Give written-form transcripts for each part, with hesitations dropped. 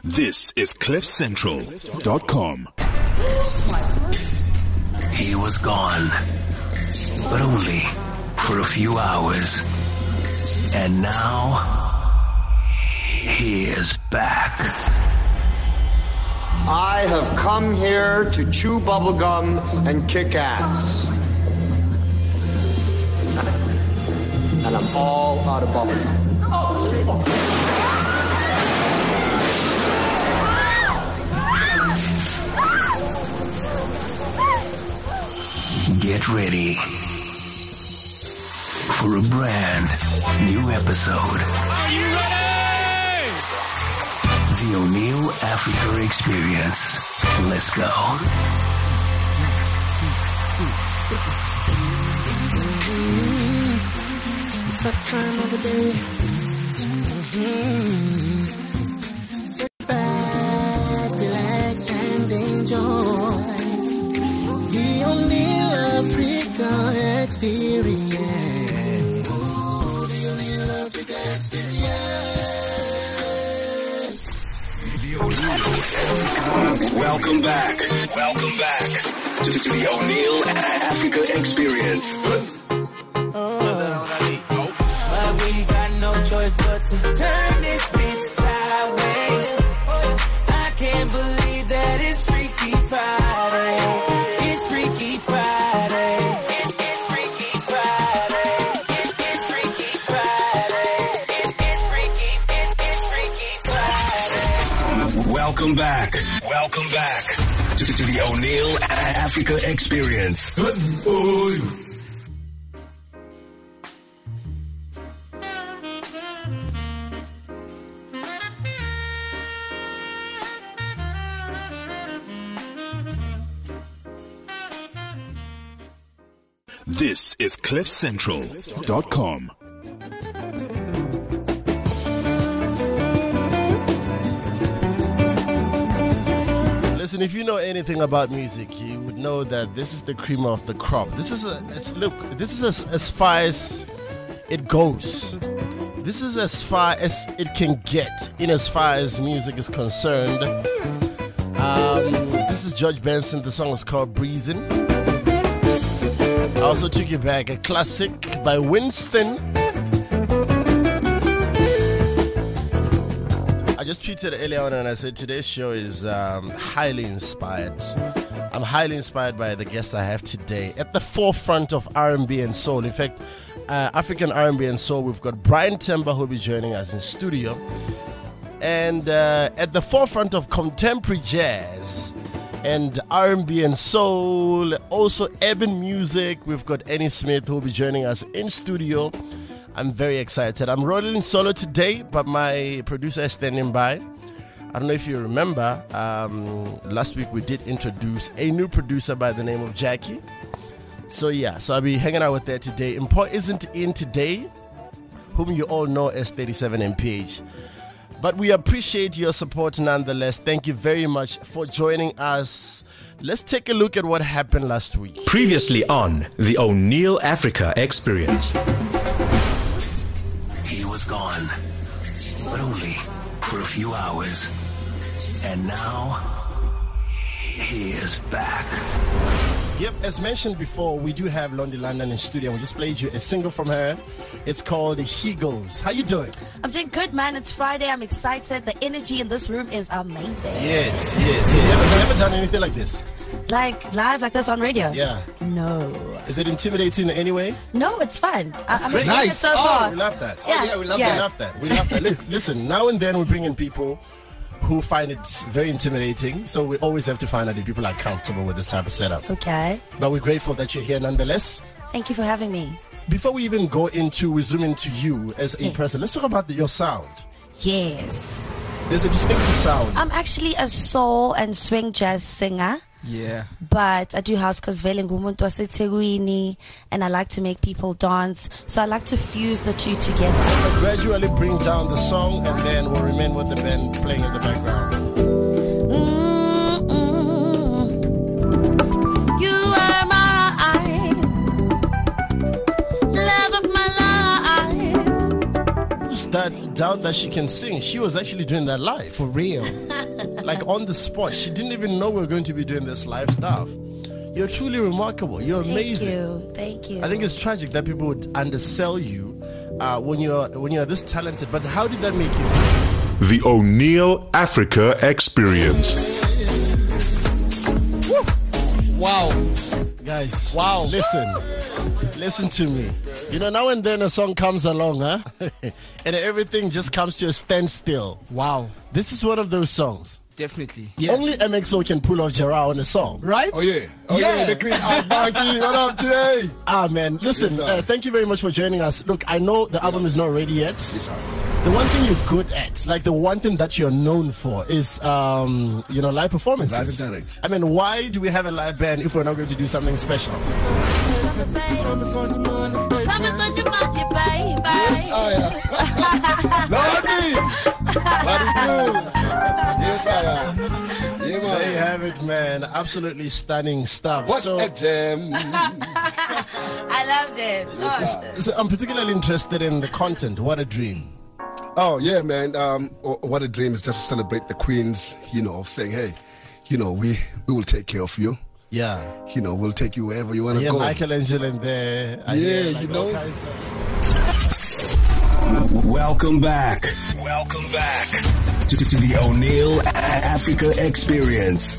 This is CliffCentral.com. He was gone, but only for a few hours. And now, he is back. I have come here to chew bubblegum and kick ass. And I'm all out of bubblegum. Oh, shit. Get ready for a brand new episode. Are you ready? The O'Neill Africa Experience. Let's go. It's that time of the day. Sit back, relax, and enjoy the O'Neill Africa Experience. The O'Neill Africa Experience. The O'Neill Africa. Welcome back to the O'Neill Africa Experience. But we got no choice but to turn this bitch sideways. I can't believe that it's Freaky Friday. It's Freaky Friday. It's Freaky Friday. It's Freaky Friday. It's Freaky Friday. Welcome back to the O'Neill Africa Experience. This is CliffCentral.com. Listen, if you know anything about music, you would know that this is the cream of the crop. This is as far as it goes. This is as far as it can get in as far as music is concerned. This is George Benson. The song is called Breezin'. I also took you back, a classic by Winston. I just tweeted earlier on and I said today's show is highly inspired. I'm highly inspired by the guest I have today. At the forefront of R&B and soul, in fact, African R&B and soul, we've got Brian Temba who will be joining us in studio. And at the forefront of contemporary jazz and R&B and soul, also urban music, we've got Annie Smith who will be joining us in studio. I'm very excited. I'm rolling solo today, but my producer is standing by. I don't know if you remember, last week we did introduce a new producer by the name of Jackie. So I'll be hanging out with her today. Impo isn't in today, whom you all know as 37MPH. But we appreciate your support nonetheless. Thank you very much for joining us. Let's take a look at what happened last week. Previously on the O'Neill Africa Experience. He was gone, but only for a few hours. And now, he is back. Yep, as mentioned before, we do have Londi London in studio. We just played you a single from her. It's called He Goes. How you doing? I'm doing good, man. It's Friday. I'm excited. The energy in this room is amazing. Yes. Have you ever done anything like this? Like live like this on radio? Yeah. No. Is it intimidating in any way? No, it's fun. I'm great. enjoying it so far. We love that. Yeah, we love that. We love that. Listen, now and then we bring in people who find it very intimidating. So we always have to find out if people are comfortable with this type of setup. Okay. But we're grateful that you're here nonetheless. Thank you for having me. Before we even we zoom into you as a person, let's talk about your sound. Yes. There's a distinctive sound. I'm actually a soul and swing jazz singer. Yeah. But I do house because vele ngumuntu waseThekwini and I like to make people dance. So I like to fuse the two together. I'll gradually bring down the song and then we'll remain with the band playing in the background. You are my love of my life. Who's that doubt that she can sing. She was actually doing that live. For real. Like on the spot. She didn't even know we were going to be doing this live stuff. You're truly remarkable. You're amazing. Thank you. I think it's tragic that people would undersell you when you're this talented. But how did that make you feel? The O'Neill Africa Experience. Wow. Guys, Wow. listen to me. You know, now and then a song comes along, huh? And everything just comes to a standstill. Wow. This is one of those songs. Definitely. Only MXO can pull off Gerard on a song. Right? Oh yeah. The Queen. Banky, what up, Jay? Man, listen, Yes, thank you very much for joining us. Look, I know the album is not ready yet. Yes, sir. The one thing you're good at, like the one thing that you're known for is, live performances. Live and direct. I mean, why do we have a live band if we're not going to do something special? Summer's on the money, baby. Yes, I am. Lordy! What it do? Yes, I am. Yeah, There you man. have it, man. Absolutely stunning stuff. What So, a gem. I love this. so I'm particularly interested in the content. What a dream. Oh, yeah, man. What a dream is just to celebrate the Queens, saying, hey, we will take care of you. Yeah. We'll take you wherever you want to Yeah, go. Michelangelo in there. I Yeah, hear, like, all kinds of- Welcome back to the O'Neill Africa Experience.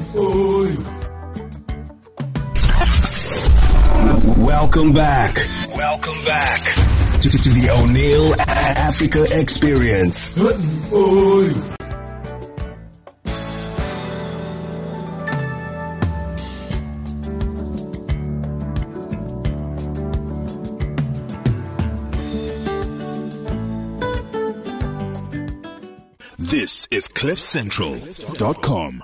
Welcome back to the O'Neill Africa Experience. This is CliffCentral.com.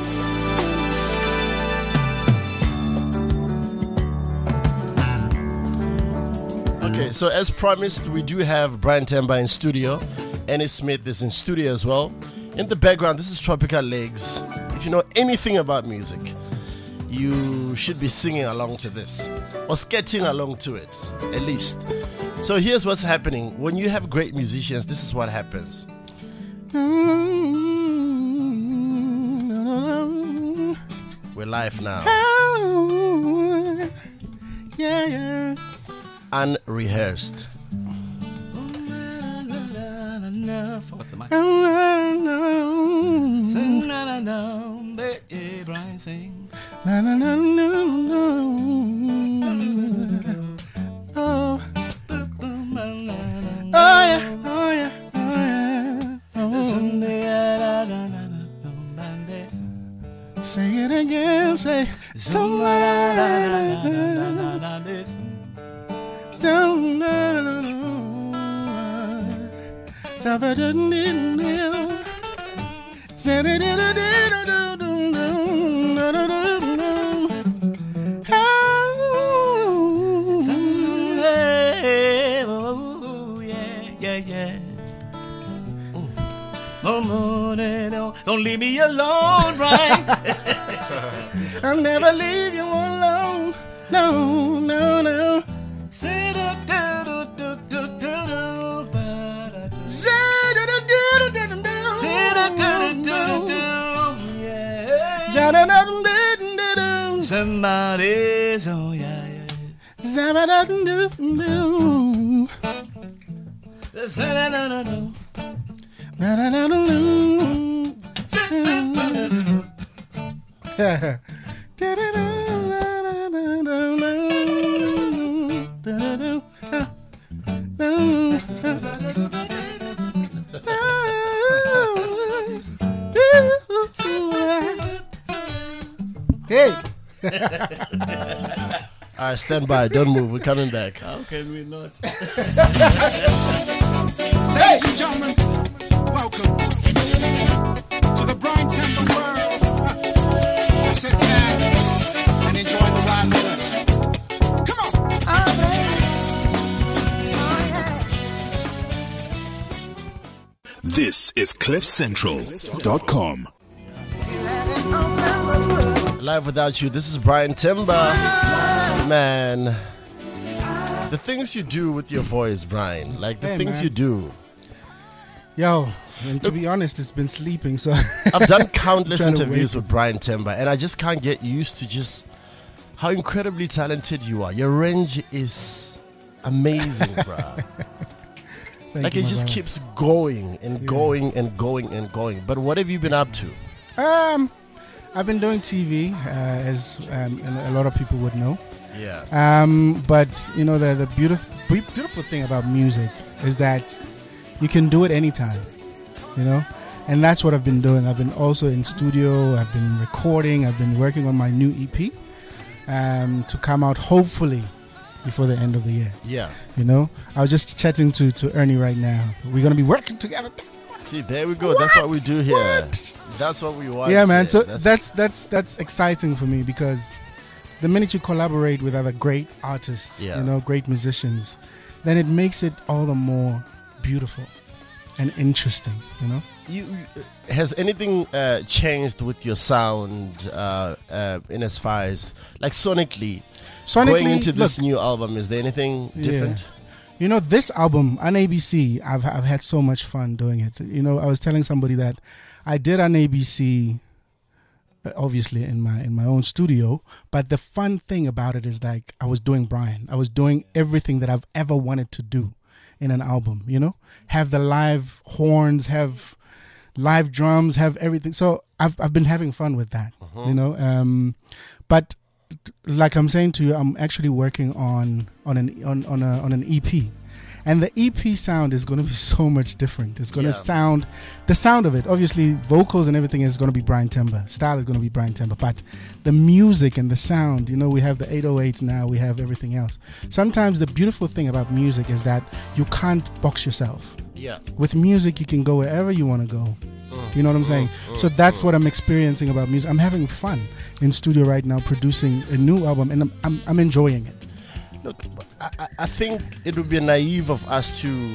Okay, so as promised, we do have Brian Temba in studio. Ennis Smith is in studio as well. In the background, this is Tropical Legs. If you know anything about music, you should be singing along to this or skating along to it, at least. So here's what's happening. When you have great musicians, this is what happens. We're live now. Yeah. Unrehearsed. Forgot the mic. Brian sing. Oh yeah. Say it again, say yeah. Don't leave me alone, right? I'll never leave you alone. No. Say somebody's Hey. All right, stand by. Don't move. We're coming back. How can we not? Ladies and gentlemen, welcome to the Brian Temba world. Sit back and enjoy the ride with us. Come on. This is CliffCentral.com. Live without you. This is Brian Temba. Man, the things you do with your voice, Brian, like the Hey, things man. you do. Yo, and to be honest, it's been sleeping. So I've done countless Trying to interviews wake with Brian Temba, and I just can't get used to just how incredibly talented you are. Your range is amazing, bruh. Like you, it my just brother. keeps going and going and going and going. But what have you been up to? I've been doing TV, as and a lot of people would know. Yeah. But you know, the beautiful thing about music is that you can do it anytime, you know, and that's what I've been doing. I've been also in studio. I've been recording. I've been working on my new EP to come out hopefully before the end of the year. Yeah. You know, I was just chatting to Ernie right now. We're gonna be working together. See, there we go. That's what we do here. That's what we want. Yeah, man. here. So that's exciting for me because the minute you collaborate with other great artists, Yeah. you know, great musicians, then it makes it all the more beautiful and interesting. You know. Has anything changed with your sound in as far as like sonically going into this new album? Is there anything different? Yeah. You know, this album, on ABC, I've had so much fun doing it. You know, I was telling somebody that I did on ABC, obviously in my own studio, but the fun thing about it is like I was doing Brian. I was doing everything that I've ever wanted to do in an album, you know? Have the live horns, have live drums, have everything. So I've been having fun with that, you know? But like I'm saying to you, I'm actually working on an EP, and the EP sound is going to be so much different. It's going to sound, the sound of it, obviously vocals and everything is going to be Brian Temba, style is going to be Brian Temba, but the music and the sound, you know, we have the 808s now, we have everything else. Sometimes the beautiful thing about music is that you can't box yourself. Yeah. With music, you can go wherever you want to go. You know what I'm saying? So that's what I'm experiencing about music. I'm having fun in studio right now, producing a new album, and I'm enjoying it. Look, I think it would be naive of us to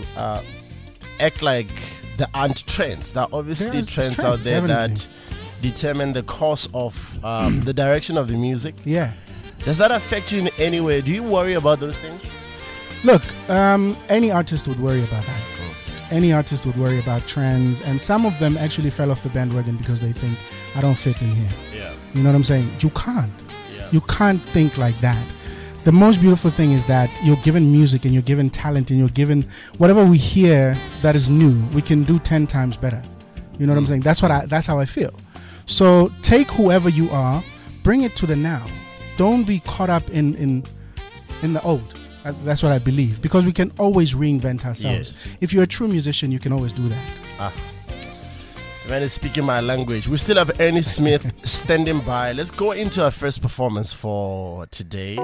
act like there aren't trends. There are obviously There's trends trends, out there definitely. that determine the course of the direction of the music. Yeah. Does that affect you in any way? Do you worry about those things? Look, any artist would worry about that. Any artist would worry about trends, and some of them actually fell off the bandwagon because they think, I don't fit in here. Yeah. You know what I'm saying? You can't. Yeah. You can't think like that. The most beautiful thing is that you're given music and you're given talent and you're given whatever we hear that is new, we can do 10 times better. You know what I'm saying? That's how I feel. So take whoever you are, bring it to the now. Don't be caught up in the old. That's what I believe, because we can always reinvent ourselves. Yes. If you're a true musician, you can always do that. Man is speaking my language. We still have Ernie Smith standing by. Let's go into our first performance for today.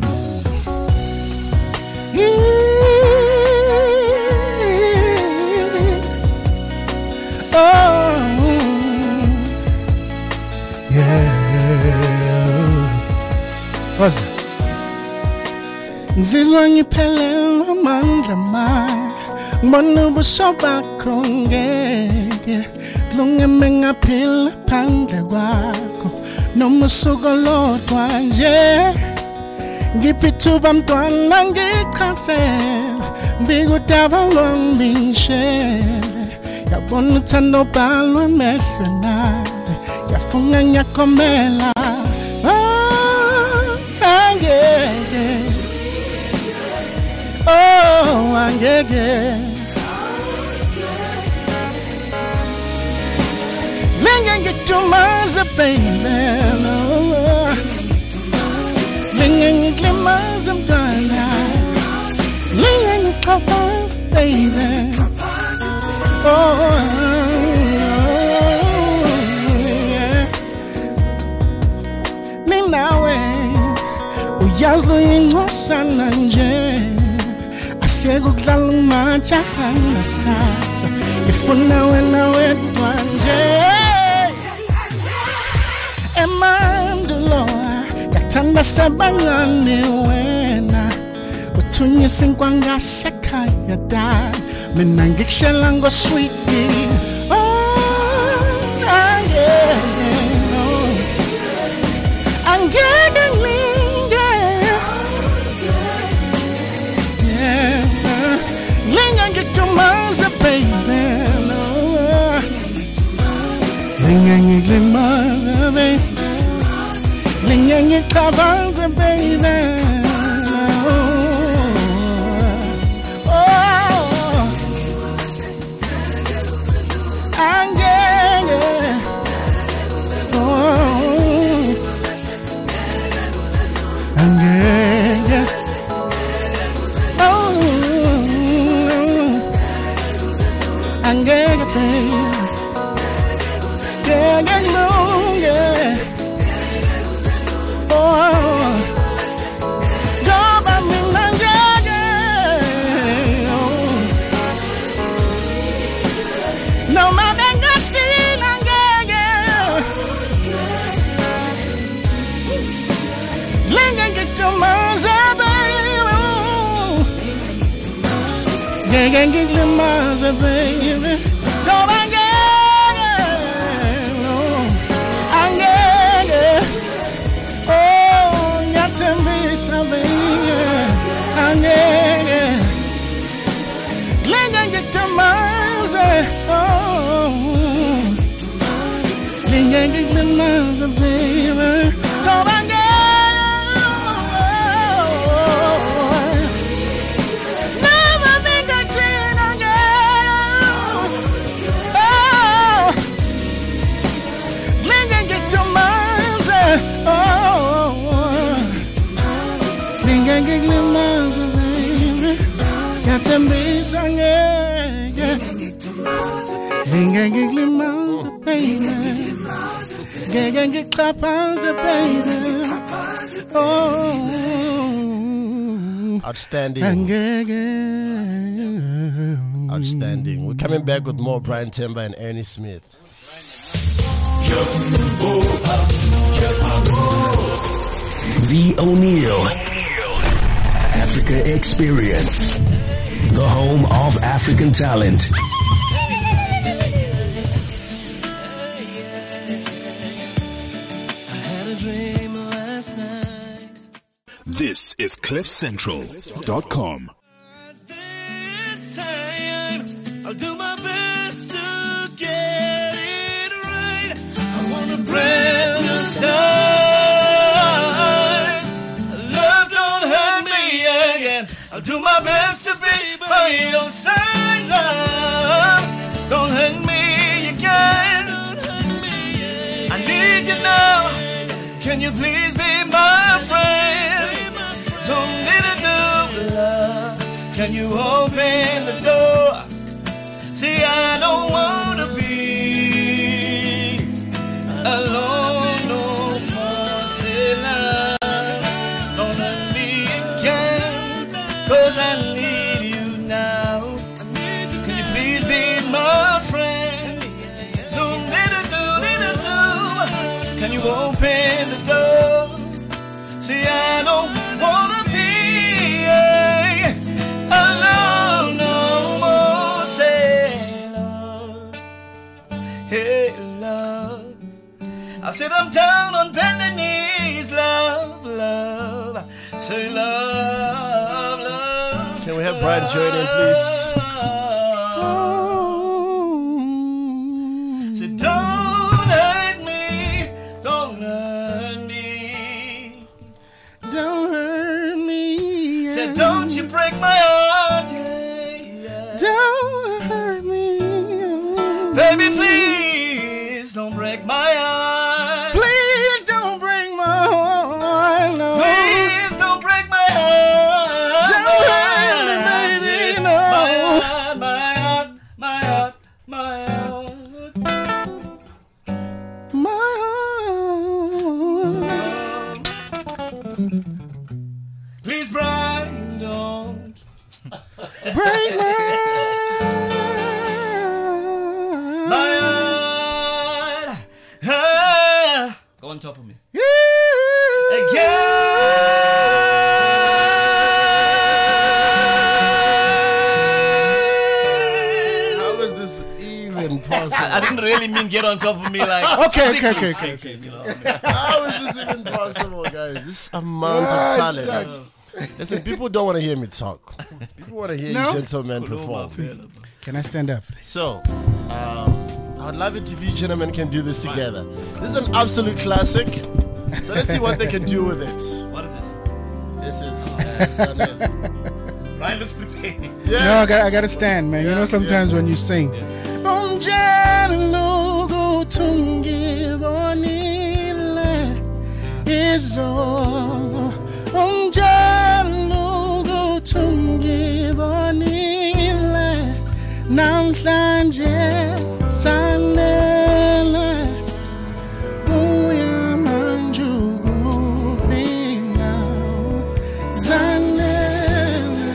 Oh, yeah. What's that? Ngizizwa ngiphelelwa amandla ma ngibona ubuso bakho ngeke kulungeme ngaphila phandle kwakho noma usuku olodwa nje ngiphi ithuba mntwana ngichazela mbika udaba lwangishele yabona uthando bhalwe emehlwe nawe yafuna nyakomela angeke oh angeke linge ngikumaze baby linge ngikulimaze mntwana linge ngikuxhaphaze baby oh yeah. Ninawe uyazi luyingcosana nje asekudlala umajaha nesithatha ngifuna wena wedwa nje emandulo yathanda sebancane wena uthunyisa inkwanga sekhaya dala mina ngikushela ngoswiti angeke linge linge ngikutumaze baby no Lingangilimaza, baby. Lingangikabanza, baby. Baby, don't I get oh, you tell me something, get to my oh, get to baby, don't I get Outstanding. Outstanding. We're coming back with more Brian Temba and Ernie Smith. The O'Neill Africa Experience, the home of African talent. This is CliffCentral.com. This time, I'll do my best to get it right. I want a brand new start. Love don't hurt me again. I'll do my best to be by your side. Love don't hurt me again. I need you now. Can you please be my friend? Don't need to do love. Can you open the door? See, I don't want to be alone no more. Say love, don't hurt me again, 'cause I need you now. Can you please be my friend? Don't need to do. Can you open the door? See, I don't wanna be alone no more. Say love, hey love. I said I'm down on bending knees, love, love. Say love, love. Can we have Brian join in, please? Say don't hurt me, don't hurt me. Don't hurt me. Said, don't you break my heart, yeah, yeah. Don't hurt me. Baby, please don't break my heart. Please don't break my heart, no. Please don't break my heart. Don't hurt me, baby, no. My heart, my heart, my heart, my heart. My heart. Please, Brian, don't break my heart. Ah. Go on top of me. Again. How is this even possible? I didn't really mean get on top of me like. Okay. You know, How is this even possible, guys? This amount of talent. Listen, people don't want to hear me talk. People want to hear you gentlemen perform. Can I stand up? So, I'd love it if you gentlemen can do this together. This is an absolute classic. So let's see what they can do with it. What is this? This is Sanel. Ryan looks prepared. Yeah. No, I gotta stand, man. You know, sometimes when you sing. Namhlanje sanele uyamanjuku phina zanele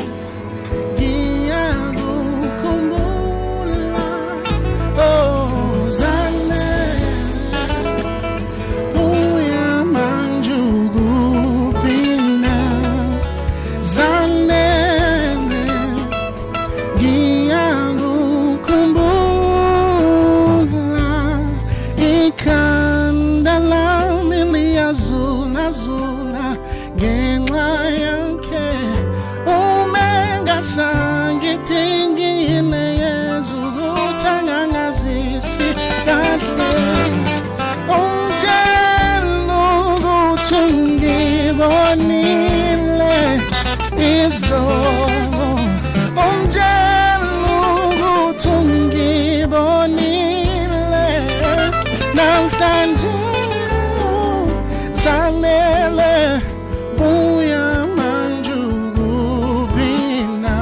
ngiyakukhumbula oh zanele uyamanjuku phina zanele Zula ngenxa yakhe umenga sangithengile yezukuthanga ngazisi kahle umtshelo ukuthi ngibonile izolo umtshelo ukuthi ngibonile namhlanje sanele buya manjuku phina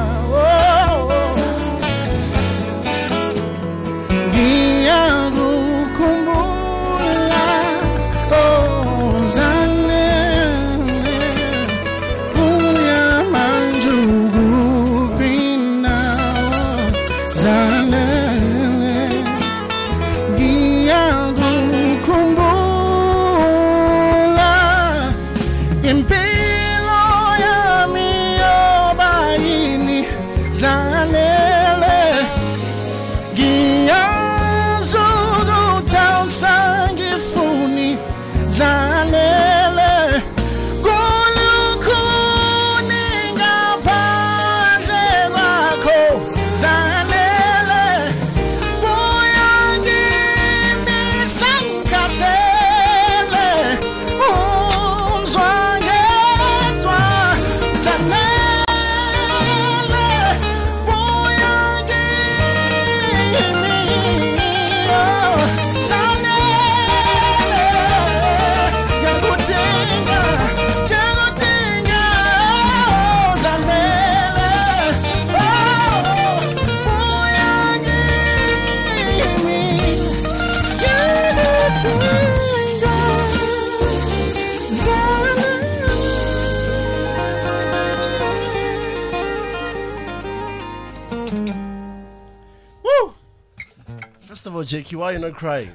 ngiyakukhumbula oh zanele buya manjuku phina zanele ngiyakukhumbula impilo yami yobayini zanele ngiyazukuthi sangifuni zanele kulukhuni ngaphandle kwakho zanele buya kimi sangikhathele umzwangedwa zanele buya kimi oh, zanele ngiyakudinga oh, zanele oh, buya kimi ngiyakudinga Woo! First of all, Jakey, why are you not crying?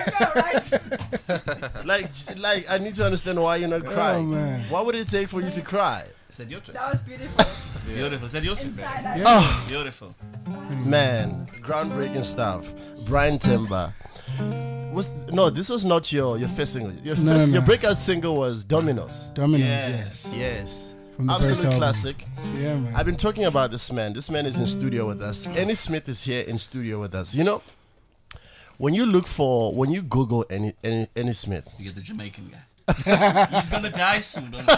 like, I need to understand why you're not crying. man. What would it take for you to cry? Said your trick. That was beautiful. Beautiful. Said your trick. Oh, Beautiful. man, groundbreaking stuff. Brian Timber. This was not your first single. Your breakout single was Dominoes. Dominoes, Yes. Yes. From the first Absolute album. classic. Yeah, man. I've been talking about this man. This man is in studio with us. Annie Smith is here in studio with us. You know, when you Google Annie Smith, You get the Jamaican guy. He's gonna die soon. Don't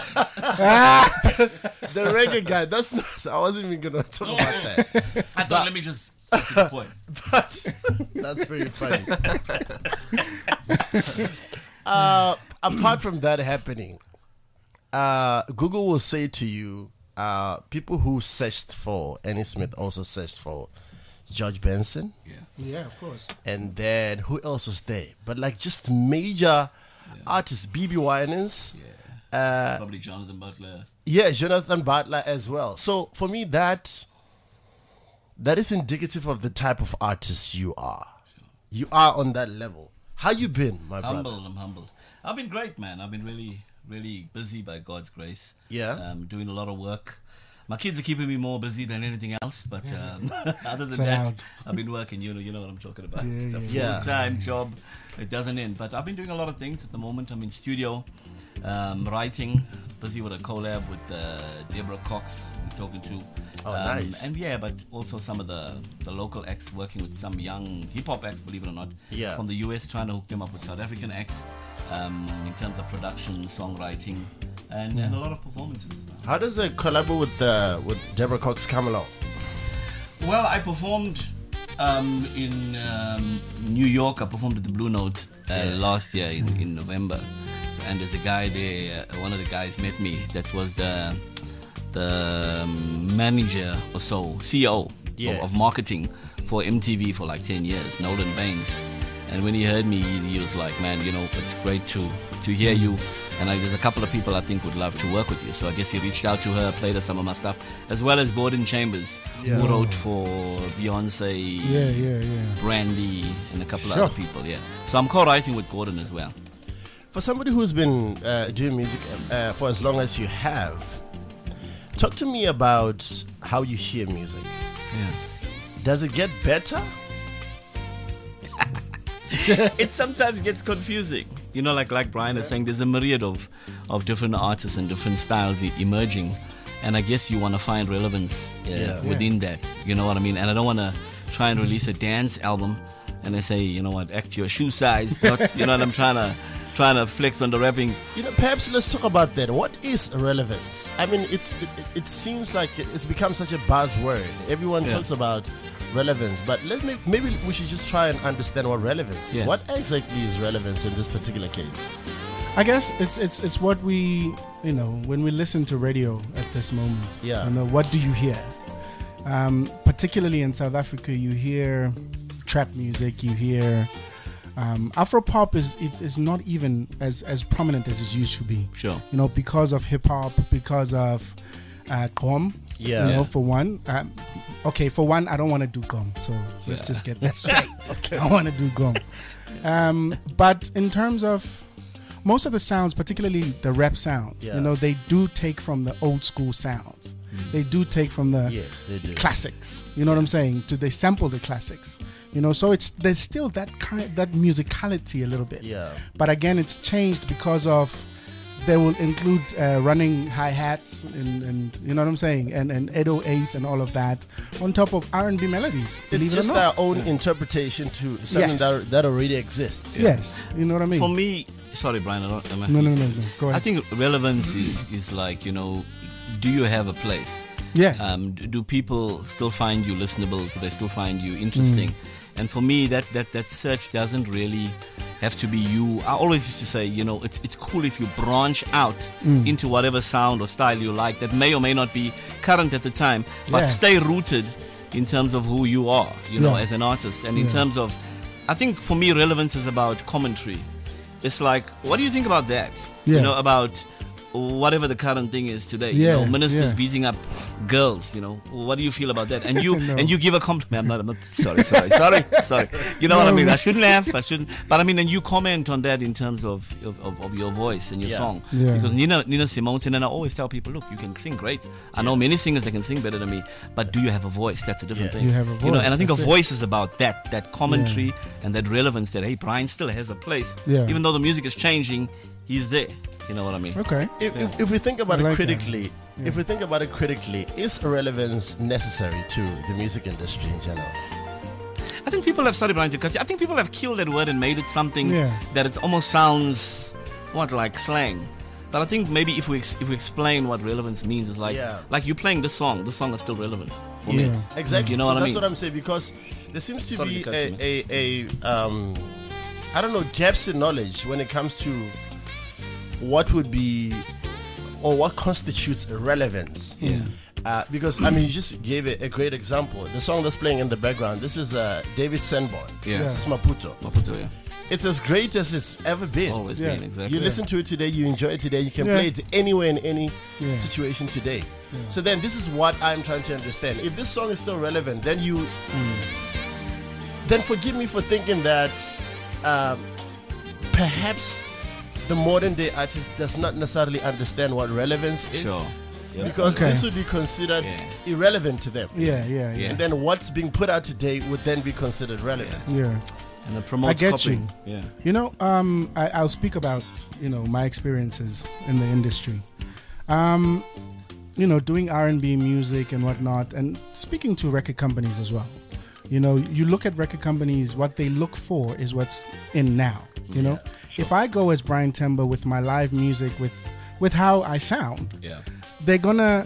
the reggae guy. That's not. I wasn't even gonna talk about that. I thought, let me just get to the point. But that's very funny. Apart from that happening, Google will say to you, people who searched for Annie Smith also searched for George Benson. Yeah, of course. And then who else was there? But like just major artists, BB Winans. Probably Jonathan Butler. Yeah, Jonathan Butler as well. So for me, that is indicative of the type of artist you are. You are on that level. How you been, my brother? I'm humbled. I've been great, man. I've been really, really busy by God's grace. Yeah. Doing a lot of work. My kids are keeping me more busy than anything else, but other than It's that, allowed. I've been working. You know what I'm talking about. Yeah, It's a yeah. full-time job. It doesn't end. But I've been doing a lot of things at the moment. I'm in studio, writing, busy with a collab with Deborah Cox, we're talking to. Oh, nice. And yeah, but also some of the local acts, working with some young hip-hop acts, believe it or not, Yeah. from the US, trying to hook them up with South African acts in terms of production, songwriting, and a lot of performances. How does a collab with Deborah Cox come along? Well, I performed in New York. I performed at the Blue Note last year in November, and there's a guy there. One of the guys met me. That was the manager or so, CEO of marketing for MTV for like 10 years, Nolan Baines. And when he heard me, he was like, "Man, you know, it's great to hear you." And there's a couple of people I think would love to work with you. So I guess he reached out to her, played her some of my stuff, as well as Gordon Chambers, who wrote for Beyonce, Brandy, and a couple of other people. Yeah. So I'm co-writing with Gordon as well. For somebody who's been doing music for as long as you have, talk to me about how you hear music. Yeah. Does it get better? It sometimes gets confusing. You know, like Brian is saying, there's a myriad of different artists and different styles emerging. And I guess you want to find relevance within that. You know what I mean? And I don't want to try and release a dance album and they say, you know what, act your shoe size. Not, you know what I'm trying to flex on the rapping. You know, perhaps let's talk about that. What is relevance? I mean, it seems like it's become such a buzzword. Everyone talks about relevance, but maybe we should just try and understand what relevance is. What exactly is relevance in this particular case? I guess it's what we, you know, when we listen to radio at this moment. Yeah. You know, what do you hear? Particularly in South Africa, you hear trap music, you hear Afropop is not even as prominent as it used to be. Sure. You know, because of hip hop, because of Gqom. Yeah. You know, for one. For one, I don't want to do Gqom. So let's just get that straight. Okay. I want to do Gqom. But in terms of most of the sounds, particularly the rap sounds, you know, they do take from the old school sounds. They do take from the classics. You know what I'm saying? They sample the classics. You know, so there's still that musicality a little bit. Yeah. But again, it's changed because of they will include running hi-hats and you know what I'm saying, and 808s and all of that on top of R&B melodies. It's just their own interpretation to something that already exists. Yes, you know what I mean? For me, sorry, Brian. No. Go ahead. I think relevance is like, you know, do you have a place? Yeah. Do people still find you listenable? Do they still find you interesting? And for me, that search doesn't really have to be you. I always used to say, you know, it's cool if you branch out into whatever sound or style you like that may or may not be current at the time, but stay rooted in terms of who you are, you know, as an artist. And in terms of, I think for me, relevance is about commentary. It's like, what do you think about that? Yeah. You know, about whatever the current thing is today, you know, ministers beating up girls, you know, what do you feel about that? And you and you give a compliment. I'm not sorry. You know what I mean? I shouldn't laugh. But I mean, and you comment on that in terms of your voice and your song. Yeah. Because Nina Simone, and I always tell people, look, you can sing great. I know many singers that can sing better than me, but do you have a voice? That's a different thing. You have a voice. You know, and I think a voice is about that commentary and that relevance that, hey, Brian still has a place. Yeah. Even though the music is changing, he's there. You know what I mean? Okay. If we think about it critically, that. Is relevance necessary to the music industry in general? I think people have started trying to, because I think people have killed that word and made it something that it almost sounds like slang. But I think maybe if we explain what relevance means, is like you playing this song is still relevant for me. Exactly. You know so what I mean? That's what I'm saying, because there seems to be a I don't know, gaps in knowledge when it comes to what would be or what constitutes relevance. Because I mean, you just gave a great example. The song that's playing in the background, this is David Sanborn. This is Maputo. It's as great as it's ever been. Always been, exactly. You listen to it today, you enjoy it today, you can play it anywhere in any situation today. So then this is what I'm trying to understand. If this song is still relevant, then then forgive me for thinking that perhaps the modern day artist does not necessarily understand what relevance is. Because this would be considered irrelevant to them. Yeah. And then what's being put out today would then be considered relevant. Yeah. And it promotes I get copying. you. Yeah. You know, I'll speak about, my experiences in the industry. Doing R&B music and whatnot, and speaking to record companies as well. You look at record companies, what they look for is what's in now. Sure. If I go as Brian Temba with my live music, with how I sound, they're gonna,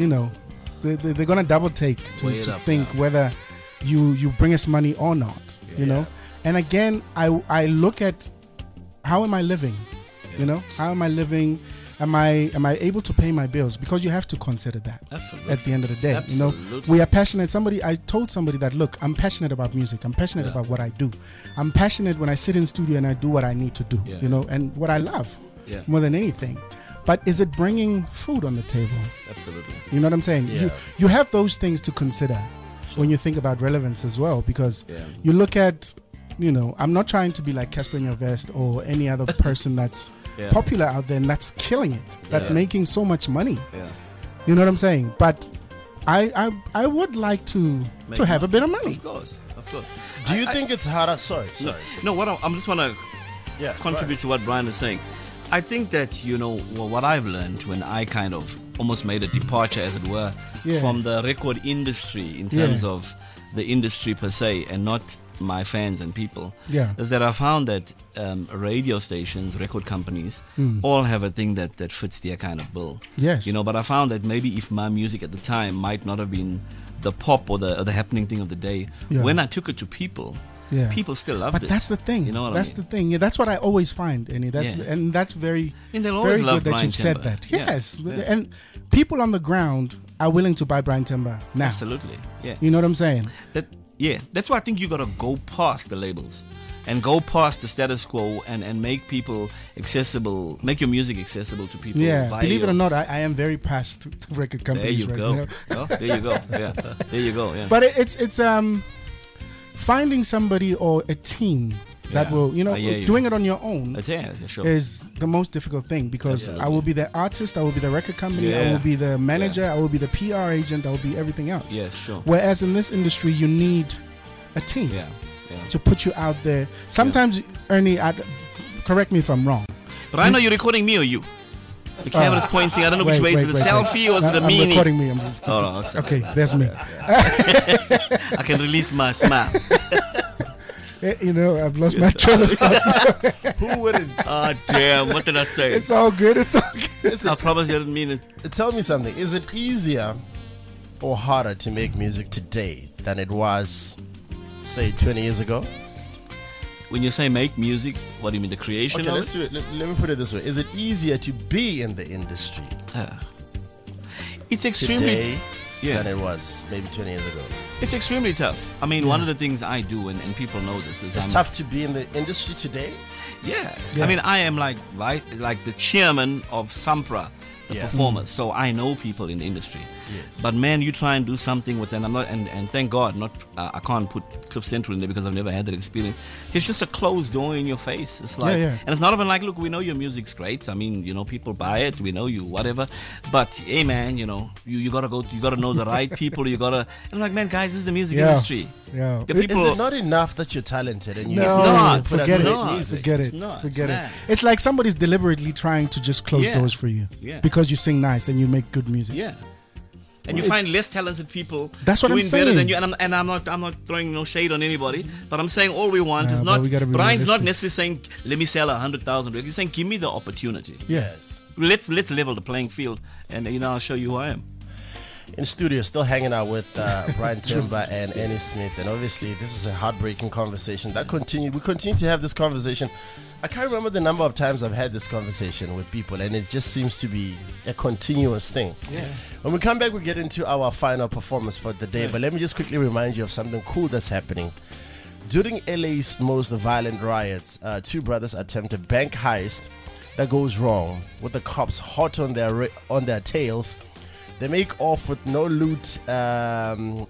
they're gonna double take to think whether you bring us money or not. And again, I look at how am I living? How am I living? Am I able to pay my bills? Because you have to consider that. Absolutely. At the end of the day. Absolutely. We are passionate. I told somebody that, look, I'm passionate about music. I'm passionate about what I do. I'm passionate when I sit in studio and I do what I need to do, and what I love more than anything. But is it bringing food on the table? Absolutely. You know what I'm saying? Yeah. You have those things to consider when you think about relevance as well, because you look at, I'm not trying to be like Casper Nyovest or any other person that's popular out there and that's killing it, that's making so much money. You know what I'm saying? But I would like to have a bit of money. Of course. Do you think it's harder? Sorry. No, I just want to contribute to what Brian is saying. I think that, what I've learned when I kind of almost made a departure, as it were, from the record industry in terms of the industry per se and not my fans and people, is that I found that radio stations, record companies, all have a thing that fits their kind of bill. Yes. But I found that maybe if my music at the time might not have been the pop or the happening thing of the day, when I took it to people, people still loved it. But that's the thing. You know what that's I mean? the thing. Yeah, that's what I always find, and that's very, they'll very always love good that Brian you've said Temba. that. Yeah. Yes, and people on the ground are willing to buy Brian Temba now. Absolutely. Yeah. You know what I'm saying? That's why I think you got to go past the labels and go past the status quo and make people accessible, make your music accessible to people. Yeah, believe it or not, I am very past record companies. There you go. There you go. Yeah. There you go. Yeah. But it's finding somebody or a team that will, doing it on your own is the most difficult thing, because I will be the artist, I will be the record company, I will be the manager, I will be the PR agent, I will be everything else. Yeah, sure. Whereas in this industry, you need a team to put you out there. Sometimes, Ernie, correct me if I'm wrong. But I know you're recording me or you. The camera's pointing. I don't know which way. Is it a selfie or is it a meanie? I'm recording me. Okay, there's me. I can release my smile. I've lost my trail of thought. Who wouldn't? Oh, damn. What did I say? It's all good. I promise you didn't mean it. Tell me something. Is it easier or harder to make music today than it was, say, 20 years ago? When you say make music, what do you mean, the creation Okay, of let's do it. Let me put it this way. Is it easier to be in the industry it's extremely today than it was maybe 20 years ago? It's extremely tough. I mean, one of the things I do, and people know this, is it's tough to be in the industry today? Yeah. I mean, I am like the chairman of Sampra, the performers, so I know people in the industry. Yes. But man, you try and do something with them. I'm not, and thank God, I can't put Cliff Central in there because I've never had that experience. It's just a closed door in your face. It's like, and it's not even like, look, we know your music's great. I mean, people buy it. We know you, whatever. But hey, man, you gotta go. You gotta know the right people. You gotta. And I'm like, man, guys, this is the music industry. Yeah. The people, is it not enough that you're talented and you? It's not. Forget It's it. Forget it. It's like somebody's deliberately trying to just close doors for you because you sing nice and you make good music. Yeah. And you find less talented people That's what doing I'm saying. better than you. And I'm not throwing no shade on anybody, but I'm saying all we want is not. Brian's not necessarily saying let me sell 100,000. He's saying give me the opportunity. Yes. Let's level the playing field, and I'll show you who I am. In studio, still hanging out with Brian Temba and Annie Smith, and obviously this is a heartbreaking conversation that continued. We continue to have this conversation. I can't remember the number of times I've had this conversation with people, and it just seems to be a continuous thing. Yeah. When we come back, we get into our final performance for the day, but let me just quickly remind you of something cool that's happening. During LA's most violent riots, two brothers attempt a bank heist that goes wrong, with the cops hot on their tails. They make off with no loot. And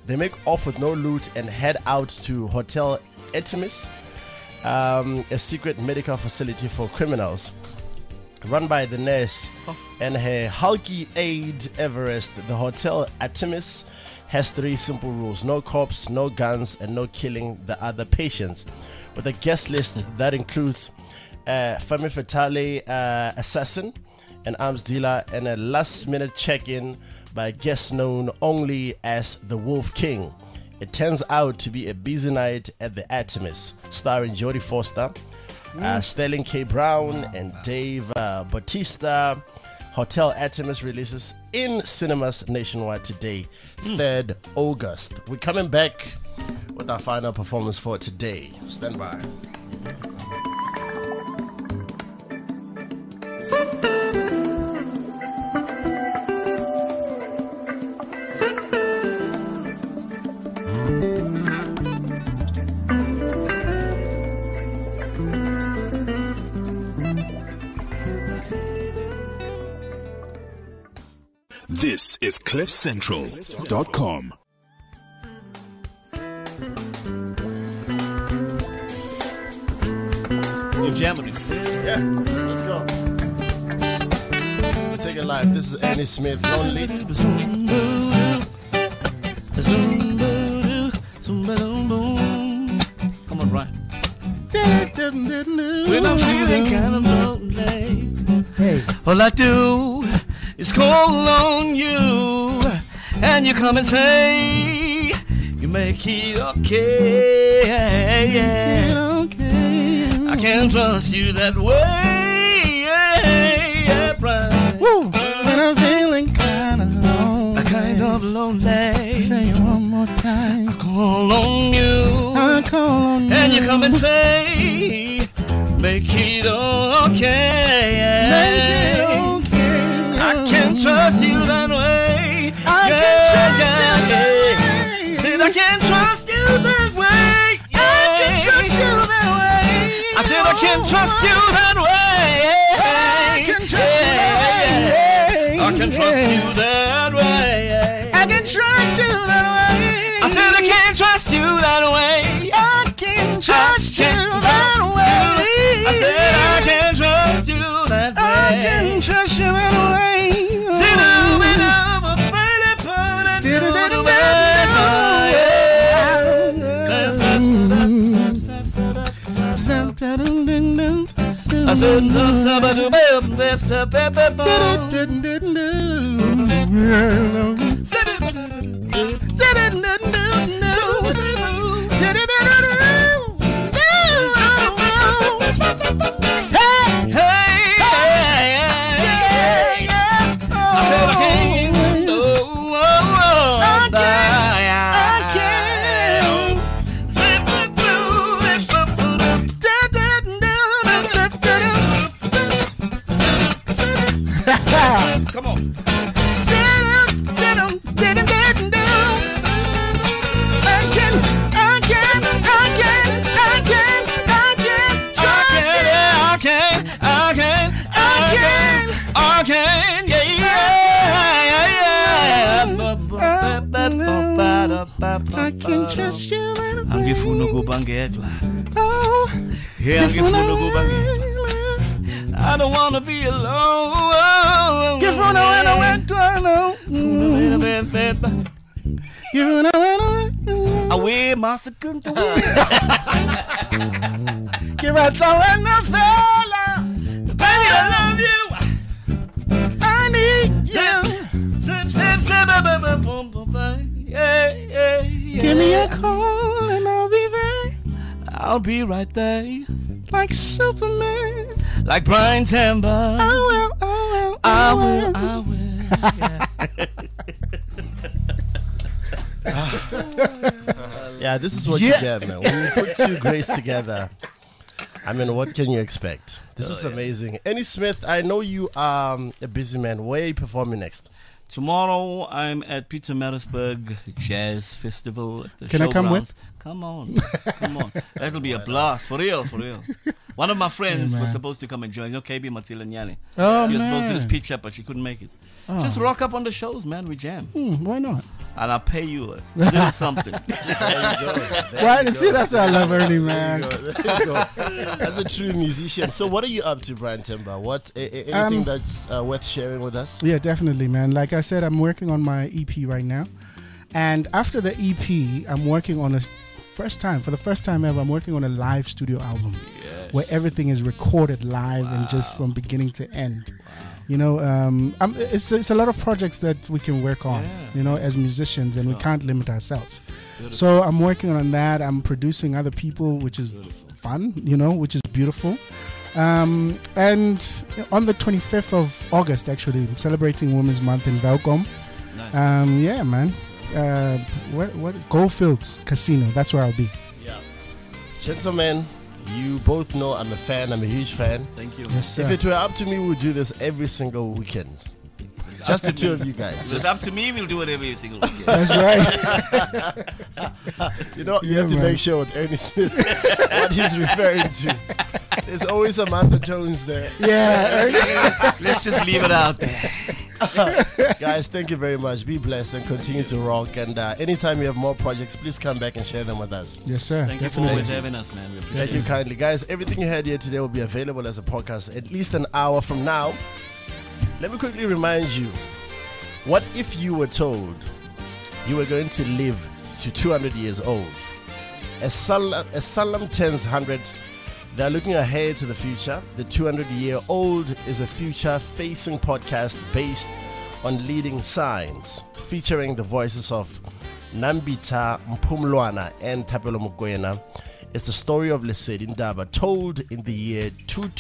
head out to Hotel Artemis, a secret medical facility for criminals. run by the nurse and her hulky aide Everest, the Hotel Artemis has 3 simple rules: no cops, no guns, and no killing the other patients. With a guest list that includes femme fatale assassin, an arms dealer, and a last-minute check-in by a guest known only as the Wolf King. It turns out to be a busy night at the Artemis, starring Jodie Foster, Sterling K. Brown, and Dave Bautista. Hotel Artemis releases in cinemas nationwide today, 3rd August. We're coming back with our final performance for today. Stand by. This is CliffCentral.com. You're jamming. Yeah, let's go. We'll take it live. This is Annie Smith, Lonely. Come on, Brian. When I'm feeling kind of lonely, all I do is call on you, and you come and say you make it okay. I can't trust you that way, Brian. When I'm feeling kind of lonely, Say it one more time. I call on you, and you come and say make it okay. Make it okay. I can't trust you that way. I can't trust you that way. Said I can't trust you that way. I can trust you that way. I said I can't trust you that way. I can trust you that way. I can trust you that way. I can trust you that way. I said I can't trust you that way. I can trust you that way. I said I can trust you that way. I can trust you that way. I said come on. I can trust you. Angifuna ukubangedwa. Oh, angifuna ukubangedwa. I don't wanna be alone. Ngifuna wena wedwa no. Ngifuna wena. Away masakuntu. Ngibatla wena fela. Baby, I love you. I need you. Give me a call and I'll be there. I'll be right there. Like Superman. Like Brian Tamber. I will. Yeah, this is what you get, man. When you put two greats together, I mean, what can you expect? This is amazing. Annie Smith, I know you are a busy man. Where are you performing next? Tomorrow I'm at Peter Maritzburg Jazz Festival at the Can I come Showgrounds. with? Come on. That'll be a blast, for real. One of my friends was supposed to come and join. You know, KB Matilanyane. Oh, she was man. supposed to just pitch up, but she couldn't make it. Oh. Just rock up on the shows, man. We jam. Why not? and I'll pay you a little something. There you go. Right, see, that's what I love Ernie, man. There you go. As a true musician. So what are you up to, Brian Temba? What anything that's worth sharing with us? Yeah, definitely, man. Like I said, I'm working on my EP right now. And after the EP, I'm working on for the first time ever, I'm working on a live studio album where everything is recorded live and just from beginning to end. You know, it's a lot of projects that we can work on, you know, as musicians, and we can't limit ourselves. So I'm working on that. I'm producing other people, which is fun, you know, which is beautiful. And on the 25th of August, actually, I'm celebrating Women's Month in Welkom. Nice. Yeah, man. What Goldfields Casino, that's where I'll be. Yeah. Gentlemen, you both know I'm a fan. I'm a huge fan. Thank you. Yes, sir. If it were up to me, we'd do this every single weekend. Just the two of you guys. If it's up to me, we'll do it every single weekend. That's right. You know, you have to make sure with Ernie Smith what he's referring to. There's always Amanda Jones there. Yeah, Ernie. Let's just leave it out there. Guys, thank you very much. Be blessed and continue to rock. And anytime you have more projects, please come back and share them with us. Yes, sir. Thank you for always having us, man. Thank you kindly. Guys, everything you heard here today will be available as a podcast at least an hour from now. Let me quickly remind you, what if you were told you were going to live to 200 years old? As Salam turns 100, they're looking ahead to the future. The 200-year-old is a future-facing podcast based on leading signs, featuring the voices of Nambita Mpumlwana and Thapelo Mokoena. It's the story of Lesedi Ndaba, told in the year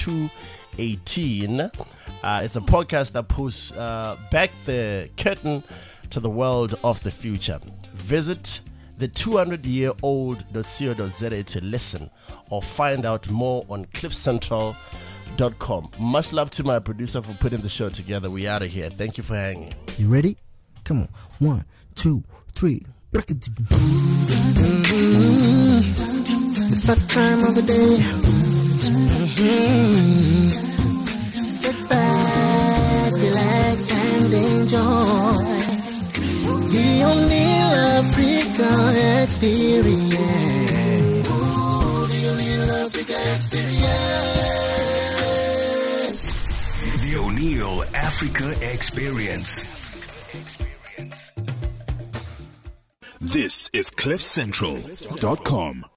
2218. It's a podcast that pulls back the curtain to the world of the future. Visit the 200yearold.co.za to listen or find out more on cliffcentral.com. Much love to my producer for putting the show together. We out of here. Thank you for hanging. You ready? Come on. 1, 2, 3. It's that time of the day. Sit back, relax, and enjoy the O'Neill Africa experience. The O'Neill Africa experience. The O'Neill Africa experience. This is CliffCentral.com.